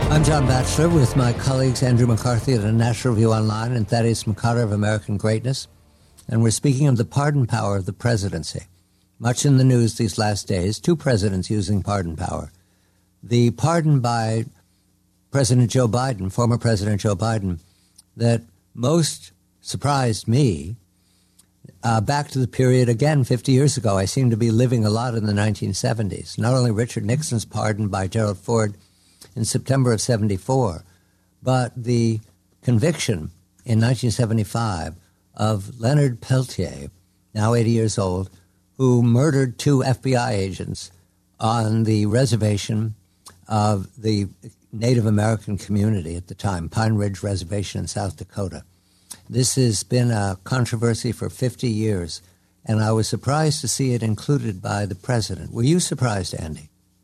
I'm John Batchelor with my colleagues Andrew McCarthy at the National Review Online and Thaddeus McCarter of American Greatness. And we're speaking of the pardon power of the presidency. Much in the news these last days, two presidents using pardon power. The pardon by President Joe Biden, former President Joe Biden, that most surprised me, back to the period, again, 50 years ago. I seem to be living a lot in the 1970s. Not only Richard Nixon's pardon by Gerald Ford in September of 74, but the conviction in 1975 of Leonard Peltier, now 80 years old, who murdered two FBI agents on the reservation of the Native American community at the time, Pine Ridge Reservation in South Dakota. This has been a controversy for 50 years, and I was surprised to see it included by the president. Were you surprised, Andy?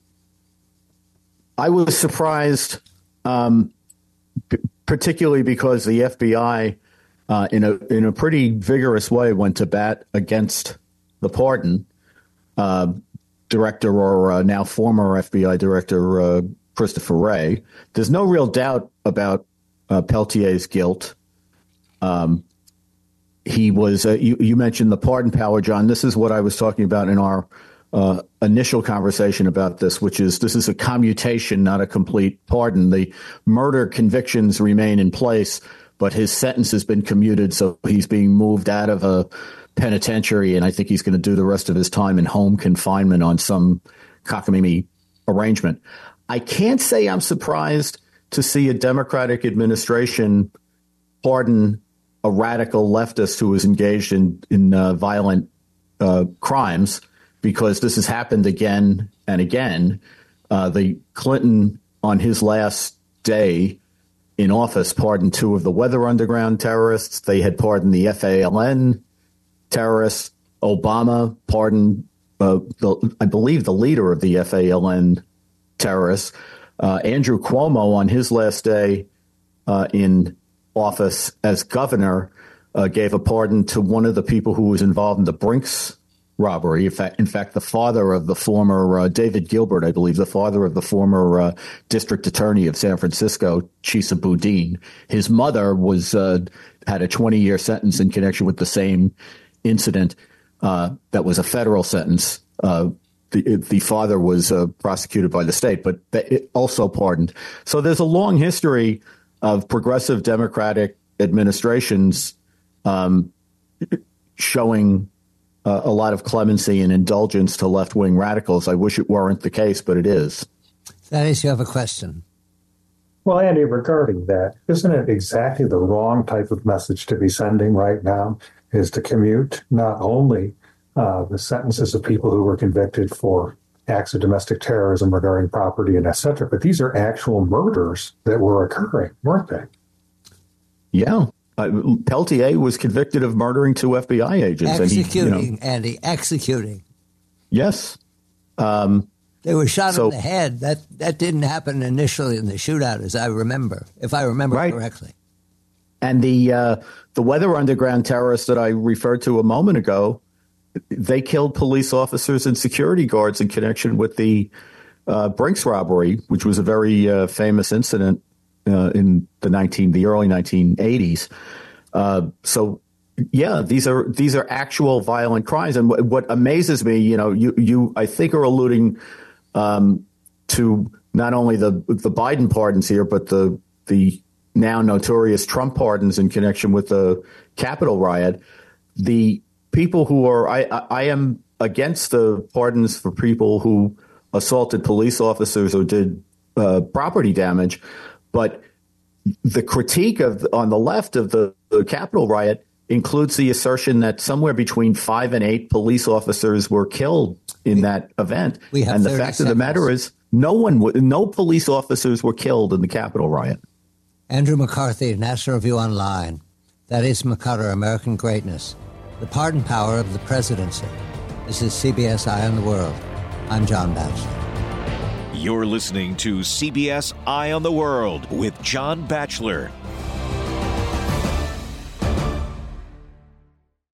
I was surprised, particularly because the FBI, in a pretty vigorous way, went to bat against the pardon. Director, or now former FBI Director Christopher Wray. There's no real doubt about Peltier's guilt. He was. You mentioned the pardon power, John. This is what I was talking about in our initial conversation about this, which is this is a commutation, not a complete pardon. The murder convictions remain in place, but his sentence has been commuted, so he's being moved out of a penitentiary, and I think he's going to do the rest of his time in home confinement on some cockamamie arrangement. I can't say I'm surprised to see a Democratic administration pardon a radical leftist who was engaged in violent crimes, because this has happened again and again. The Clinton, on his last day in office, pardoned two of the Weather Underground terrorists. They had pardoned the FALN terrorists. Obama pardoned, I believe, the leader of the FALN terrorists. Andrew Cuomo, on his last day in office as governor, gave a pardon to one of the people who was involved in the Brinks robbery. In fact, the father of the former David Gilbert, I believe, the father of the former district attorney of San Francisco, Chesa Boudin. His mother was had a 20-year sentence in connection with the same incident. That was a federal sentence. The father was prosecuted by the state, but it also pardoned. So there's a long history of progressive Democratic administrations showing a lot of clemency and indulgence to left-wing radicals. I wish it weren't the case, but it is. Thaddeus, you have a question. Well, Andy, regarding that, isn't it exactly the wrong type of message to be sending right now, is to commute not only the sentences of people who were convicted for acts of domestic terrorism regarding property and et cetera, but these are actual murders that were occurring, weren't they? Yeah. Peltier was convicted of murdering two FBI agents. Executing, Andy, executing. Yes. They were shot in the head. That didn't happen initially in the shootout, as I remember, if I remember correctly. And the Weather Underground terrorists that I referred to a moment ago, they killed police officers and security guards in connection with the Brinks robbery, which was a very famous incident in the early 1980s. So, yeah, these are actual violent crimes. And what amazes me, you I think are alluding to not only the Biden pardons here, but the now notorious Trump pardons in connection with the Capitol riot. The people who are I am against the pardons for people who assaulted police officers or did property damage. But the critique on the left of the Capitol riot includes the assertion that somewhere between 5 and 8 police officers were killed in that event. And the fact of the matter is no police officers were killed in the Capitol riot. Andrew McCarthy, National Review Online. Thaddeus McCarter, American Greatness. The pardon power of the presidency. This is CBS Eye on the World. I'm John Batchelor. You're listening to CBS Eye on the World with John Batchelor.